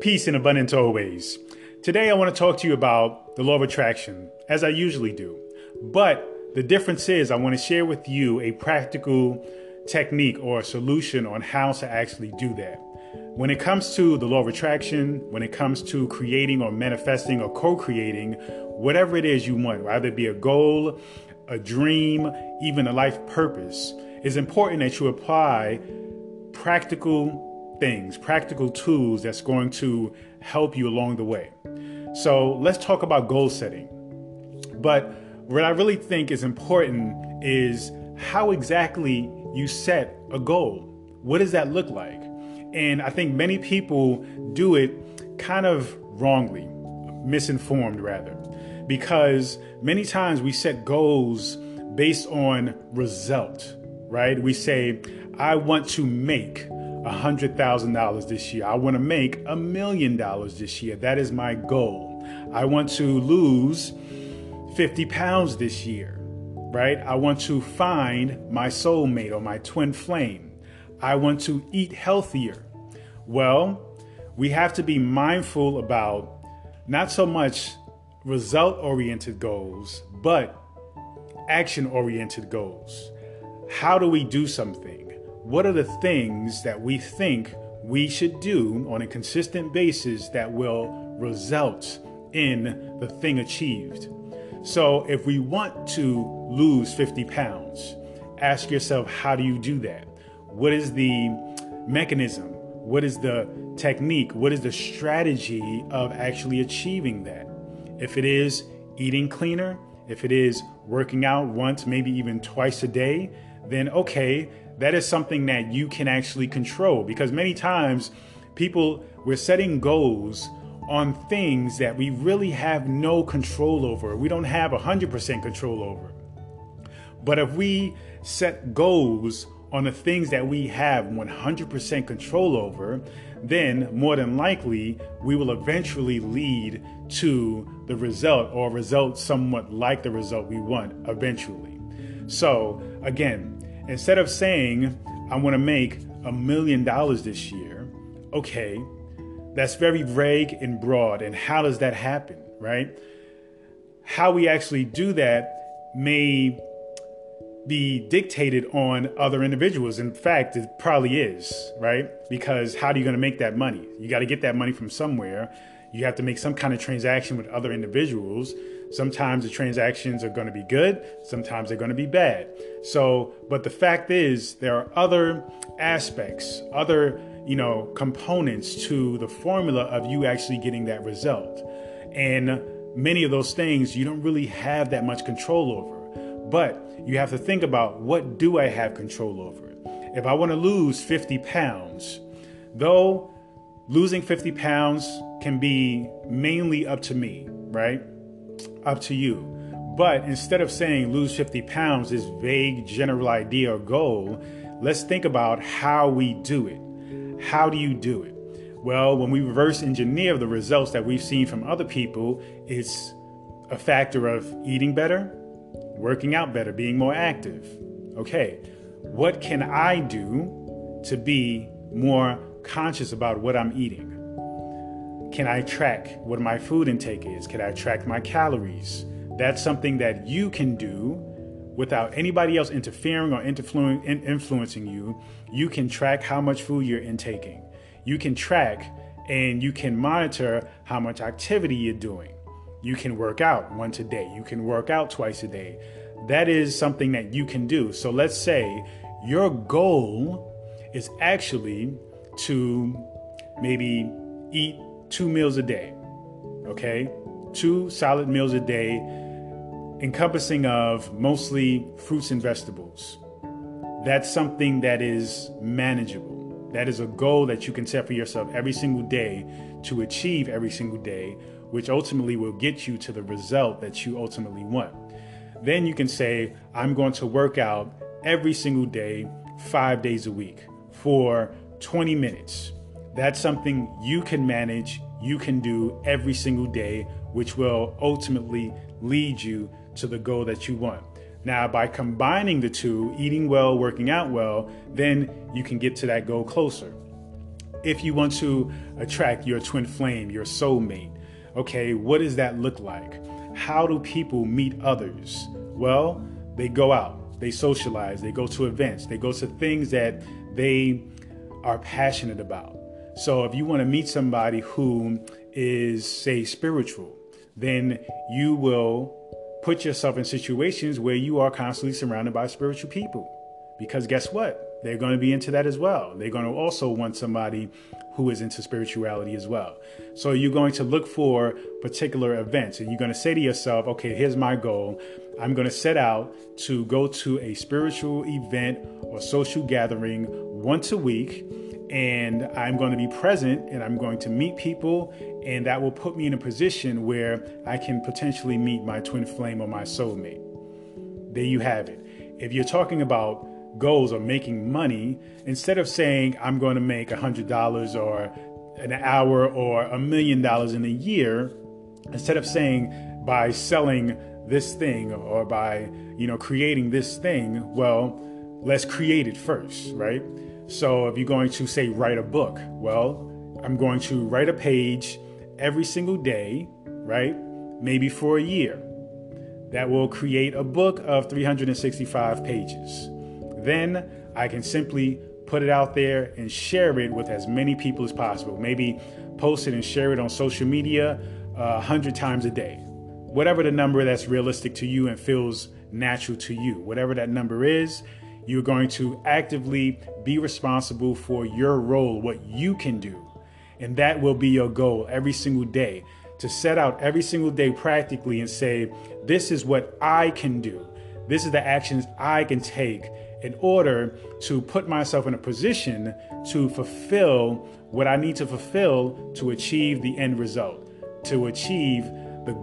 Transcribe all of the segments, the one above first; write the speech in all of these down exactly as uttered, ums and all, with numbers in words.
Peace and abundance always. Today I want to talk to you about the law of attraction, as I usually do. But the difference is I want to share with you a practical technique or a solution on how to actually do that. When it comes to the law of attraction, when it comes to creating or manifesting or co-creating, whatever it is you want, whether it be a goal, a dream, even a life purpose, it's important that you apply practical things, practical tools that's going to help you along the way. So let's talk about goal setting. But what I really think is important is how exactly you set a goal. What does that look like? And I think many people do it kind of wrongly, misinformed rather, because many times we set goals based on result, right? We say, I want to make one hundred thousand dollars this year. I want to make a million dollars this year. That is my goal. I want to lose fifty pounds this year, right? I want to find my soulmate or my twin flame. I want to eat healthier. Well, we have to be mindful about not so much result-oriented goals, but action-oriented goals. How do we do something? What are the things that we think we should do on a consistent basis that will result in the thing achieved? So if we want to lose fifty pounds, ask yourself, how do you do that? What is the mechanism? What is the technique? What is the strategy of actually achieving that? If it is eating cleaner, if it is working out once, maybe even twice a day, then okay, that is something that you can actually control, because many times people, we're setting goals on things that we really have no control over. We don't have one hundred percent control over. But if we set goals on the things that we have one hundred percent control over, then more than likely we will eventually lead to the result, or result somewhat like the result we want eventually. So again, instead of saying, I want to make a million dollars this year, okay, that's very vague and broad. And how does that happen, right? How we actually do that may be dictated on other individuals. In fact, it probably is, right? Because how are you going to make that money? You got to get that money from somewhere. You have to make some kind of transaction with other individuals. Sometimes the transactions are going to be good. Sometimes they're going to be bad. So, but the fact is, there are other aspects, other, you know, components to the formula of you actually getting that result. And many of those things you don't really have that much control over. But you have to think about, what do I have control over? If I want to lose fifty pounds, though losing fifty pounds can be mainly up to me, right? Up to you. But instead of saying lose fifty pounds, this vague general idea or goal, let's think about how we do it. How do you do it? Well, when we reverse engineer the results that we've seen from other people, it's a factor of eating better, working out better, being more active. Okay, what can I do to be more conscious about what I'm eating? Can I track what my food intake is? Can I track my calories? That's something that you can do without anybody else interfering or influ- influencing you. You can track how much food you're intaking. You can track and you can monitor how much activity you're doing. You can work out once a day. You can work out twice a day. That is something that you can do. So let's say your goal is actually to maybe eat two meals a day, okay? Two solid meals a day, encompassing of mostly fruits and vegetables. That's something that is manageable. That is a goal that you can set for yourself every single day to achieve every single day, which ultimately will get you to the result that you ultimately want. Then you can say, I'm going to work out every single day, five days a week for twenty minutes. That's something you can manage, you can do every single day, which will ultimately lead you to the goal that you want. Now, by combining the two, eating well, working out well, then you can get to that goal closer. if you want to attract your twin flame, your soulmate, okay, what does that look like? How do people meet others? Well, they go out, they socialize, they go to events, they go to things that they are passionate about. So if you want to meet somebody who is, say, spiritual, then you will put yourself in situations where you are constantly surrounded by spiritual people. Because guess what? They're going to be into that as well. They're going to also want somebody who is into spirituality as well. So you're going to look for particular events and you're going to say to yourself, okay, here's my goal. I'm going to set out to go to a spiritual event or social gathering once a week. And I'm going to be present and I'm going to meet people, and that will put me in a position where I can potentially meet my twin flame or my soulmate. There you have it. If you're talking about goals or making money, instead of saying I'm going to make one hundred dollars or an hour or a million dollars in a year, instead of saying by selling this thing or by, you know, creating this thing, well, let's create it first, right? So if you're going to say write a book, well, I'm going to write a page every single day, right? Maybe for a year. That will create a book of three hundred sixty-five pages. Then I can simply put it out there and share it with as many people as possible. Maybe post it and share it on social media a hundred times a day. Whatever the number that's realistic to you and feels natural to you, whatever that number is, you're going to actively be responsible for your role, what you can do. And that will be your goal every single day, to set out every single day practically and say, this is what I can do. This is the actions I can take in order to put myself in a position to fulfill what I need to fulfill to achieve the end result, to achieve the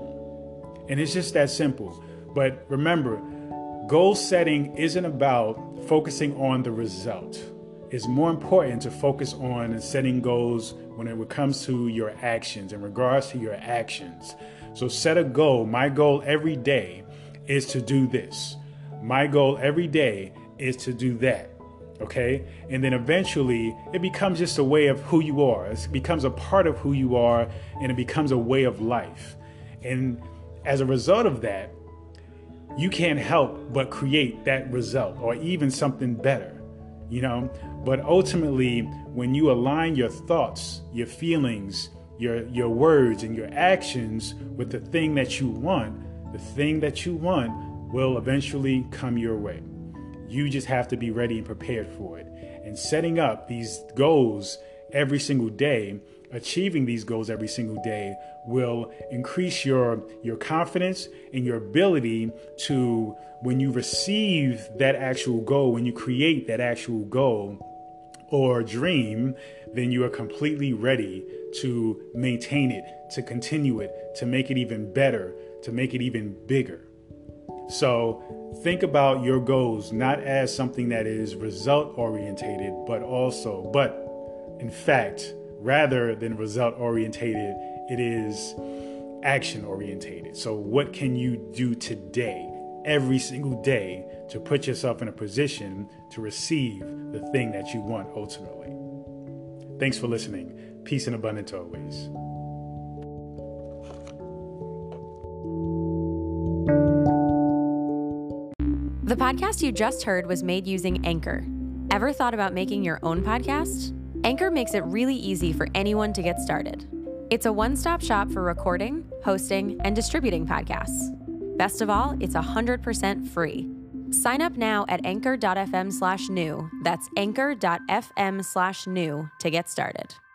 goal. And it's just that simple. But remember, goal setting isn't about focusing on the result. It's more important to focus on setting goals when it comes to your actions, in regards to your actions. So set a goal. My goal every day is to do this. My goal every day is to do that. Okay? And then eventually it becomes just a way of who you are. It becomes a part of who you are, and it becomes a way of life. And as a result of that, you can't help but create that result or even something better, you know? But ultimately, when you align your thoughts, your feelings, your, your words and your actions with the thing that you want, the thing that you want will eventually come your way. You just have to be ready and prepared for it. And setting up these goals every single day, achieving these goals every single day will increase your, your confidence and your ability to, when you receive that actual goal, when you create that actual goal or dream, then you are completely ready to maintain it, to continue it, to make it even better, to make it even bigger. So think about your goals not as something that is result orientated, but also, but in fact, rather than result orientated, it is action orientated. So what can you do today, every single day, to put yourself in a position to receive the thing that you want ultimately? Thanks for listening. Peace and abundance always. The podcast you just heard was made using Anchor. Ever thought about making your own podcast? Anchor makes it really easy for anyone to get started. It's a one-stop shop for recording, hosting, and distributing podcasts. Best of all, it's one hundred percent free. Sign up now at anchor.fm slash new. That's anchor.fm slash new to get started.